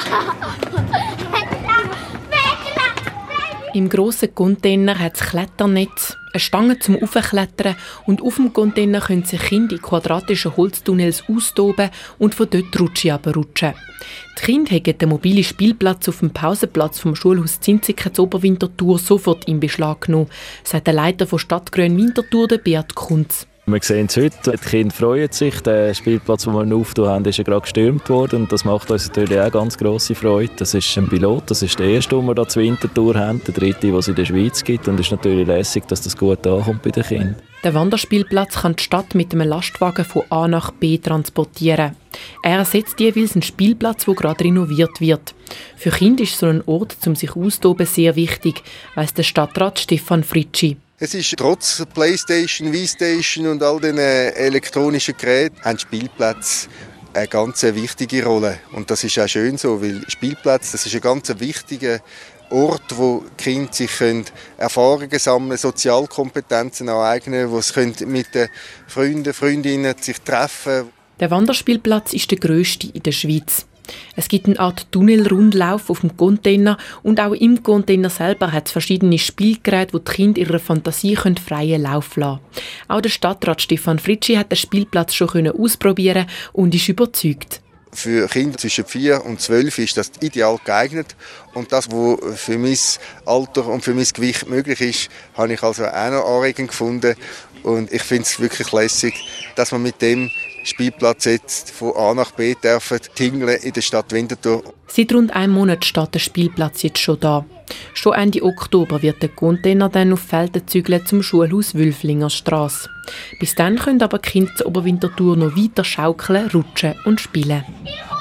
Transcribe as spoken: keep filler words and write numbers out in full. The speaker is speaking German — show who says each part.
Speaker 1: Im grossen Container hat es Kletternetz, eine Stange zum Aufklettern und auf dem Container können sich Kinder in quadratischen Holztunnels austoben und von dort Rutsche runterrutschen. Die Kinder haben den mobilen Spielplatz auf dem Pausenplatz vom Schulhaus Zinziken zur Oberwinterthur sofort in Beschlag genommen, sagt der Leiter von Stadtgrün Winterthur, Beat Kunz.
Speaker 2: Wir sehen es heute, die Kinder freuen sich. Der Spielplatz, den wir aufgetan haben, ist ja gerade gestürmt worden. Und das macht uns natürlich auch ganz grosse Freude. Das ist ein Pilot, das ist der erste, den wir hier zur Winterthur haben, der dritte, den es in der Schweiz gibt. Und es ist natürlich lässig, dass das gut ankommt bei den Kindern.
Speaker 1: Der Wanderspielplatz kann die Stadt mit einem Lastwagen von A nach B transportieren. Er ersetzt jeweils einen Spielplatz, der gerade renoviert wird. Für Kinder ist so ein Ort, um sich auszutoben, sehr wichtig, weiss der Stadtrat Stefan Fritschi.
Speaker 3: Es ist trotz Playstation, Wii-Station und all diesen elektronischen Geräten haben Spielplätze eine ganz wichtige Rolle. Und das ist auch schön so, weil Spielplätze, das ist ein ganz wichtiger Ort, wo die Kinder sich Erfahrungen sammeln, Sozialkompetenzen aneignen, wo sie mit den Freunden, Freundinnen sich treffen können.
Speaker 1: Der Wanderspielplatz ist der grösste in der Schweiz. Es gibt eine Art Tunnelrundlauf auf dem Container und auch im Container selber hat es verschiedene Spielgeräte, wo die Kinder ihrer Fantasie freien Lauf lassen können. Auch der Stadtrat Stefan Fritschi hat den Spielplatz schon ausprobieren und ist überzeugt.
Speaker 3: Für Kinder zwischen vier und zwölf ist das ideal geeignet. Und das, was für mein Alter und für mein Gewicht möglich ist, habe ich also auch noch anregend gefunden. Und ich finde es wirklich lässig, dass man mit dem Spielplatz jetzt von A nach B dürfen tingeln in der Stadt Winterthur.
Speaker 1: Seit rund einem Monat steht der Spielplatz jetzt schon da. Schon Ende Oktober wird der Container dann auf Felden zügeln zum Schulhaus Wülflinger Strasse. Bis dann können aber die Kinder zur Oberwinterthur noch weiter schaukeln, rutschen und spielen.